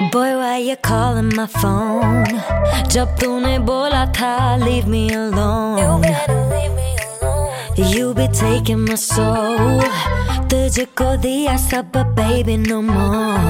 Boy, why you calling my phone? जब तूने बोला था leave me alone, you be taking my soul. तुझको दिया सब baby no more.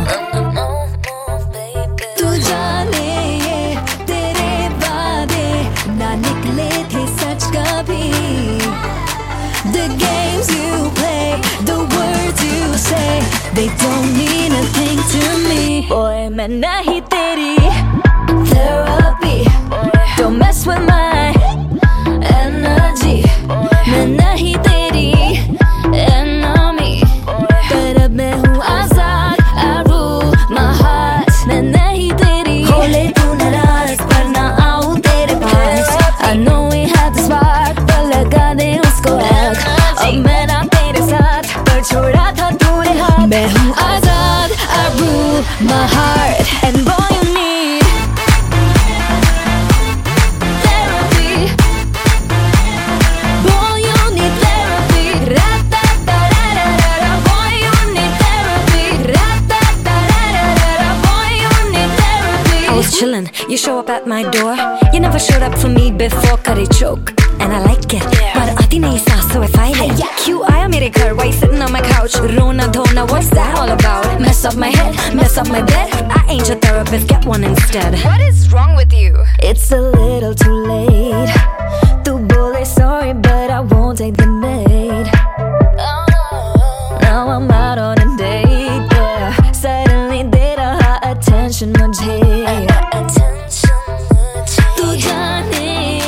तू जाने ये तेरे वादे ना निकले थे सच कभी. The games you play, the words you say, they don't mean a thing to me. Boy, मैं नहीं तेरी therapy. Don't mess with my energy. मैं नहीं तेरी enemy. पर अब मैं हूँ आजाद, I rule my heart. मैं नहीं तेरी हो ले तू नाराज पर ना आऊँ तेरे पास. I know we had the spark, पर लगा दे उसको आग. अब मैं ना तेरे साथ पर छोड़ा था तूने हाथ. मैं हूँ आजाद, I rule my heart. And boy you need therapy. Boy you need therapy. Ra-ta-ta-ra-ra-ra-ra. Boy you need therapy. Ra-ta-ta-ra-ra-ra-ra. Boy you need therapy. I was chillin', you show up at my door. You never showed up for me before, करे choke. And I like it, पर आती नहीं सांस so if I like क्यों आया मेरे घर, why sitting on my couch? रोना धोना, what's that all about? Mess up my head, mess up my bed. I ain't your therapist, get one instead. What is wrong with you? It's a little too late. तू बोले sorry but I won't take the bait. Now I'm out on a date, yeah. Suddenly दे रहा attention मुझे. तू जाने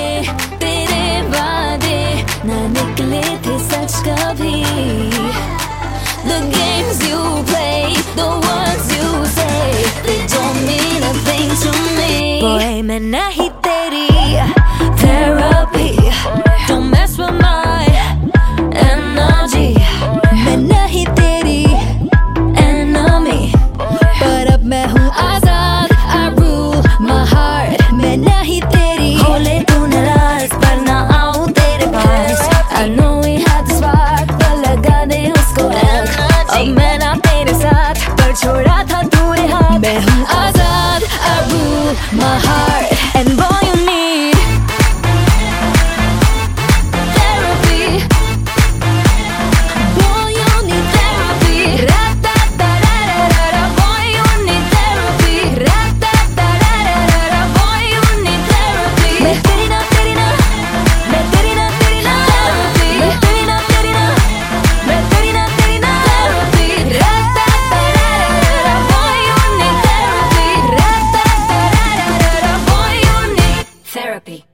ना निकले थे सच कभी. The games you play, the words you say, they don't mean a thing to me. Boy, मैं नहीं तेरी therapy. Don't mess with my energy. मैं नहीं तेरी enemy. पर अब मैं हूँ आजाद, I rule my heart. मैं नहीं तेरी हो ले तू नाराज पर ना आऊँ तेरे पास. I know we had the spark, पर लगा दे उसको आग. अब मैं ना तेरे साथ पर छोड़ा था तूने हाथ. मैं हूँ आजाद, I rule my heart. And boy you need therapy. Boy you need therapy. Ra-ta-ta-ra-ra-ra-ra. Boy you need therapy. Ra-ta-ta-ra-ra-ra-ra. Boy you need therapy. मैं तेरी ना तेरी ना, मैं तेरी ना तेरी ना. मैं तेरी ना तेरी ना, मैं तेरी ना तेरी ना. Ra-ta-ta-ra-ra-ra-ra. Boy you need therapy. Ra-ta-ta-ra-ra-ra-ra. Boy you need therapy.